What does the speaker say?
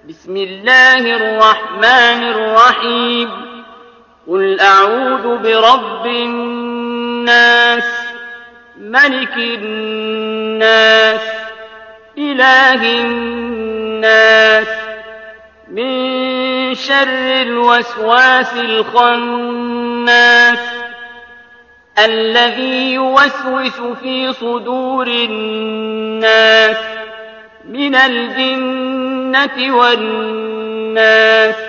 بسم الله الرحمن الرحيم قل أعوذ برب الناس ملك الناس إله الناس من شر الوسواس الخناس الذي يوسوس في صدور الناس من الجنة والناس